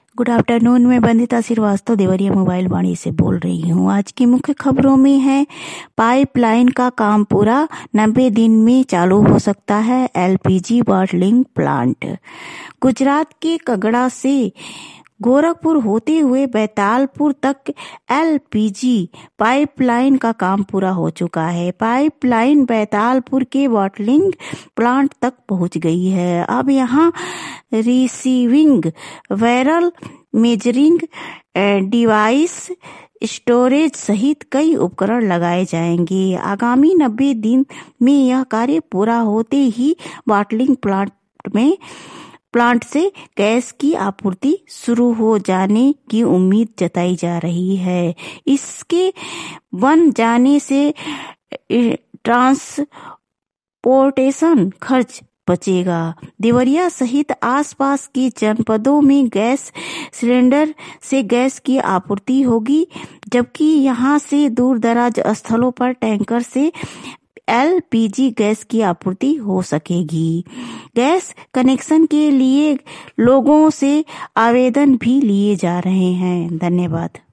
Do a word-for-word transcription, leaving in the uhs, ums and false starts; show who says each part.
Speaker 1: Good afternoon. मैं Vandita Srivastava Deoria mobile Vaani से बोल रही हूँ। आज की मुख्य खबरों में है पाइपलाइन का काम पूरा नब्बे दिन में चालू हो सकता है एलपीजी बॉटलिंग प्लांट। गुजरात के कगड़ा से गोरखपुर होते हुए बैतालपुर तक एलपीजी पाइपलाइन का काम पूरा हो चुका है। पाइपलाइन बैतालपुर के बॉटलिंग प्लांट तक पहुंच गई है। अब यहां receiving barrel, measuring device, storage सहित कई उपकरण लगाए जाएंगे। आगामी नब्बे दिन में यह कार्य पूरा होते ही बॉटलिंग प्लांट में प्लांट से गैस की आपूर्ति शुरू हो जाने की उम्मीद जताई जा रही है। इसके बन जाने से ट्रांसपोर्टेशन खर्च बचेगा। देवरिया सहित आसपास के जनपदों में गैस सिलेंडर से गैस की आपूर्ति होगी, जबकि यहां से दूर दराज स्थलों पर टैंकर से एलपीजी गैस की आपूर्ति हो सकेगी। गैस कनेक्शन के लिए लोगों से आवेदन भी लिए जा रहे हैं। धन्यवाद।